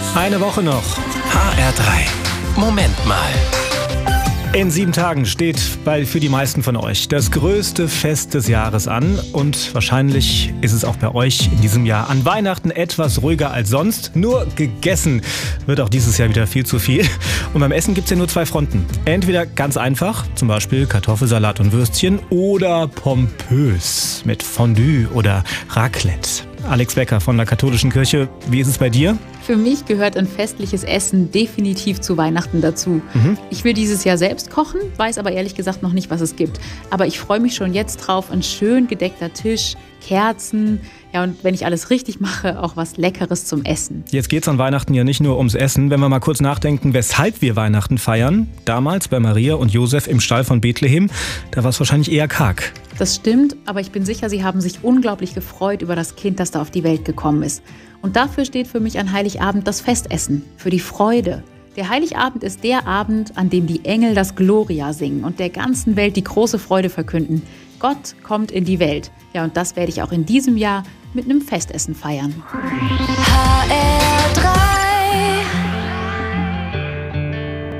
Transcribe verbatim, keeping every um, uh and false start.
Eine Woche noch. H R drei. Moment mal. In sieben Tagen steht bei, für die meisten von euch das größte Fest des Jahres an. Und wahrscheinlich ist es auch bei euch in diesem Jahr an Weihnachten etwas ruhiger als sonst. Nur gegessen wird auch dieses Jahr wieder viel zu viel. Und beim Essen gibt es ja nur zwei Fronten. Entweder ganz einfach, zum Beispiel Kartoffelsalat und Würstchen, oder pompös mit Fondue oder Raclette. Alex Becker von der Katholischen Kirche, wie ist es bei dir? Für mich gehört ein festliches Essen definitiv zu Weihnachten dazu. Mhm. Ich will dieses Jahr selbst kochen, weiß aber ehrlich gesagt noch nicht, was es gibt. Aber ich freue mich schon jetzt drauf, ein schön gedeckter Tisch, Kerzen, ja, und wenn ich alles richtig mache, auch was Leckeres zum Essen. Jetzt geht es an Weihnachten ja nicht nur ums Essen. Wenn wir mal kurz nachdenken, weshalb wir Weihnachten feiern. Damals bei Maria und Josef im Stall von Bethlehem, da war es wahrscheinlich eher karg. Das stimmt, aber ich bin sicher, sie haben sich unglaublich gefreut über das Kind, das da auf die Welt gekommen ist. Und dafür steht für mich an Heiligabend das Festessen, für die Freude. Der Heiligabend ist der Abend, an dem die Engel das Gloria singen und der ganzen Welt die große Freude verkünden. Gott kommt in die Welt. Ja, und das werde ich auch in diesem Jahr mit einem Festessen feiern. H R